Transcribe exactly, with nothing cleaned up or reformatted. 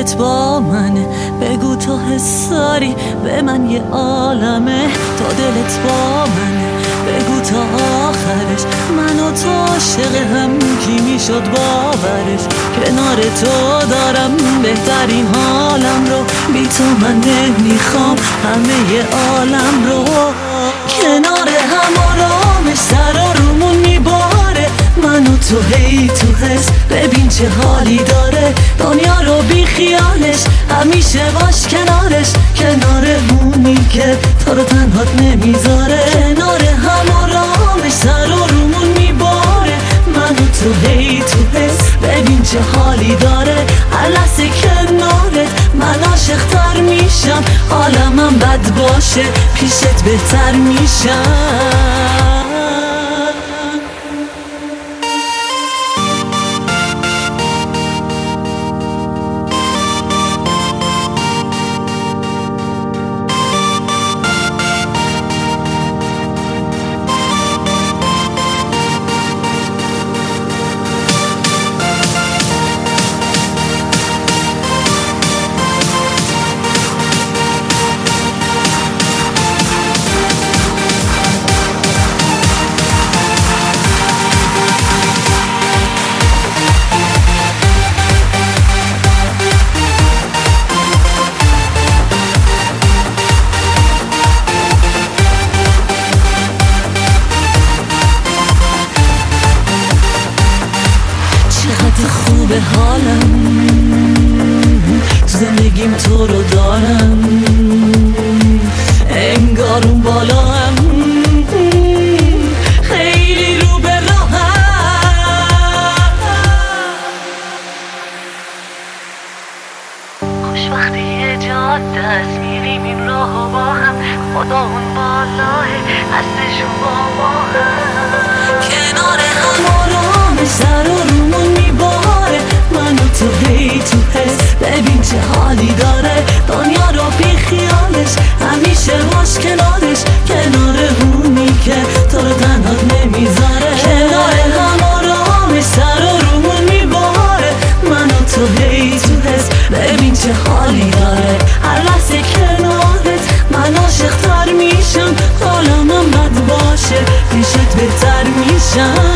دلت با منه، بگو تو حس داری به من یه عالمه. تا دلت با منه بگو تا آخرش، من و تو عاشق هم کی میشد باورش. کنار تو دارم بهترین حالم رو، بی تو من نمیخوام همه ی عالم رو. کنار هم آرامش سر رومون میباره، من و تو هی تو حس، ببین چه حالی داره. دنیا رو بی خیالش همیشه باش کنارش، کنار اونی که تو رو تنهات نمیذاره. کنار هم آرامش سر رومون میباره، من و تو هی تو حس، ببین چه حالی داره. هر لحظه کنارت من عاشق تر میشم، حالمم بد باشه پیشت بهتر میشم. خوبه حالم تو زندگیم، تو رو دارم انگار اون بالا هم خیلی رو به راهم. خوشبختی یه جاده است، میریم این راهو با هم، خدا اون بالاه هستشون با ما هم. کنار هم آرامش سر و رومون میباره، من و تو هی تو حس، ببین چه حالی داره. دنیا رو بی خیالش همیشه باش کنارش، کنار اونی که تو رو تنهات نمیذاره. کنار هم آرامش سر و رومون میباره، من و تو هی تو حس، ببین چه حالی داره. هر لحظه کنارت من عاشق تر میشم، حالمم بد باشه پیشت بهتر میشم.